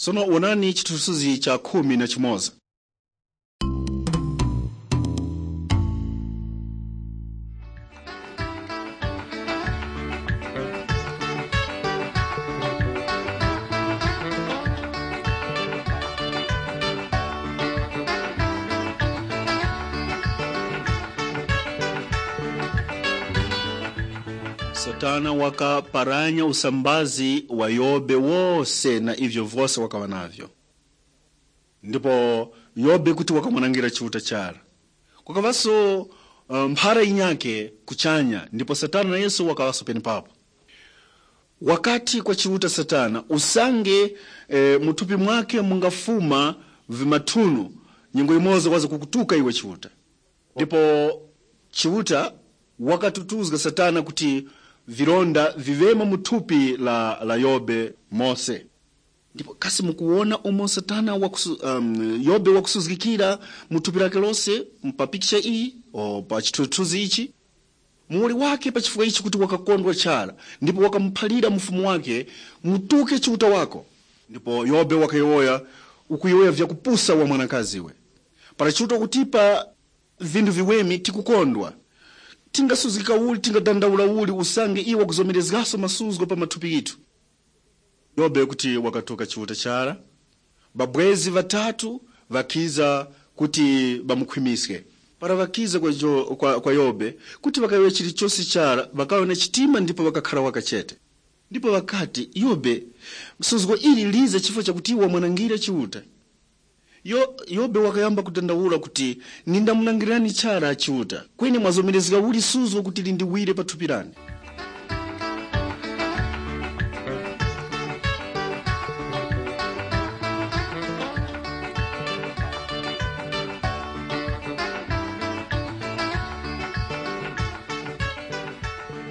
Sono onani chithunzi cha 11. Satana wakaparanya usambazi wa Yobe wose na ivyo vose wakawa navyo. Ndipo Yobe kuti wakamwanangira chiuta chara. Kukavaso mphara inyake kuchanya, ndipo Satana na Yesu wakawaso peni papo. Wakati kwa chiuta Satana usange mutupi mwake mungafuma vimatunu nyingo imoza waza kukutuka iwe chiuta. Ndipo chiuta wakatutuzga Satana kuti vironda vivema mutupi la Yobe mose. Ndipo kasi mukuona umo Satana Yobe wakusuzikira mutupi lake lose mpapikisha iyi o pa chitutuzi ichi. Muuli wake pa chifuka ichi kuti wakakondwa chara, ndipo wakamphalira mfumu wake mutuke chiuta wako. Ndipo Yobe wakayoya ukuyoya vya kupusa wa mwanakazi we. Para chiuta kutipa vindu viwemi tikukondwa. Tinga suzika uli, tinga dandaula uli, usange iwa kuzomerezgaso masuzgo pa matupi itu. Yobe kuti wakatoka chiuta chara. Babwezi vatatu vakiza kuti bamukhwimiske. Para vakiza kwa Yobe kuti wakawe chilichosi chara, wakawe na chitima ndipo wakakhala wakachete. Ndipo wakati Yobe msuzgo ili liza chifo cha kuti wamwanangira chiuta. Yobe wakayamba kudandaula kuti ninda munangirani chara chiuta. Kweni mwazomerezga uli suzgo kuti lindiwire patupirani.